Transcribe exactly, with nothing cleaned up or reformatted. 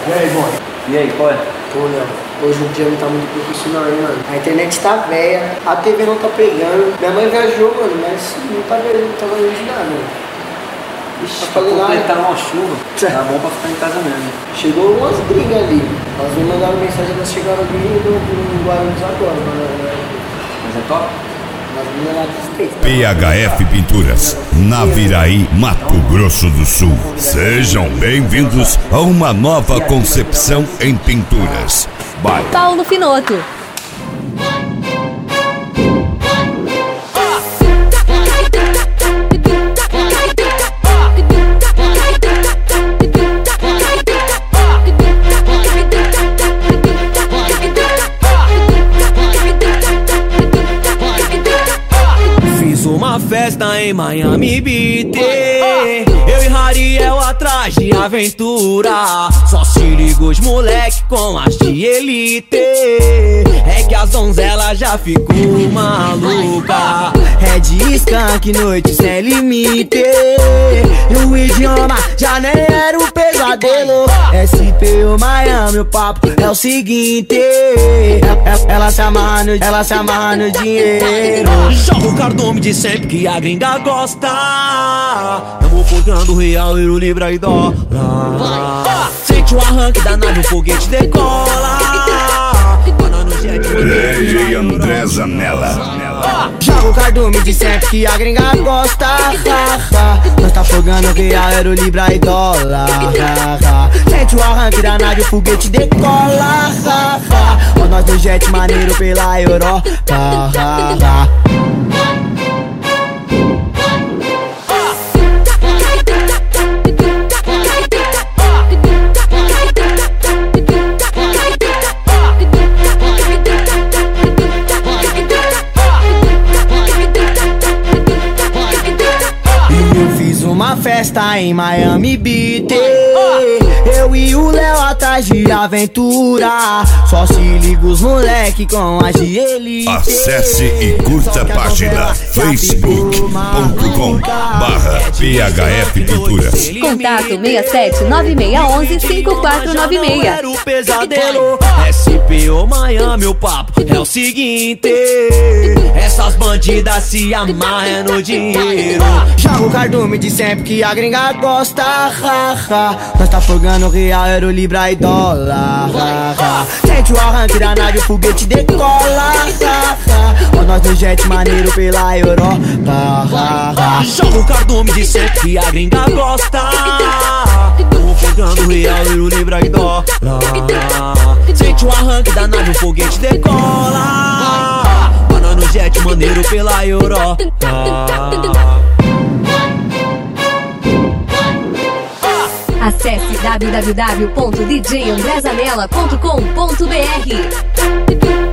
E aí, mano? E aí, qual é? Pô, Léo, hoje em dia não tá muito profissional, hein, mano? A internet tá velha, a T V não tá pegando. Minha mãe viajou, mano, mas não tá vendo, não tá vendo de nada, mano. Ixi, pra completar uma chuva, tá bom pra ficar em casa mesmo. Chegou umas gringas ali. Elas me mandaram mensagem, elas chegaram ali no Guarulhos agora, mano. Mas é top? P H F Pinturas, Naviraí, Mato Grosso do Sul. Sejam bem-vindos a uma nova concepção em pinturas. By Paulo Finotto. Uma festa em Miami Beach, eu e Rariel atrás de aventura. Só se liga os moleque com as de elite. É que as donzelas já ficou maluca. É de skunk, noite sem limite. E o idioma já nem era um pesadelo. S P O Miami, o papo é o seguinte. Ela se amarra no, ela se amarra no dinheiro. Joga o cardume de sempre que a gringa gosta. Tamo focando real, euro, libra e dólar. Sente o arranque da nave, o foguete decola. D J André Zanella. Joga o cardume de sempre que a gringa gosta. Nós tá fogando real, euro, libra e dólar. Sente o arranque da nave, o foguete decola. Ó nós no jet maneiro pela Europa. Uma festa em Miami Beach, eu e o Léo atrás de aventura. Só se liga os moleque com a de elite. Acesse e curta a página facebook ponto com barra P H F Pinturas. Contato seis sete nove seis um um cinco quatro nove seis. Era o pesadelo. S P O Miami, o papo é o seguinte. Essas bandidas se amarram no dinheiro. Joga o cardume de sempre que a gringa gosta. Nós tá fogando real, euro, libra e dólar. Sente o arranque da nave, o foguete decola. Ó nós no jet maneiro pela Europa. Joga o cardume de sempre que a gringa gosta. Tamo fogando real, euro, libra e dólar. Sente o arranque da nave, o foguete decola. Ó nós no jet maneiro pela Europa. Acesse w w w ponto d j andré zanella ponto com ponto b r.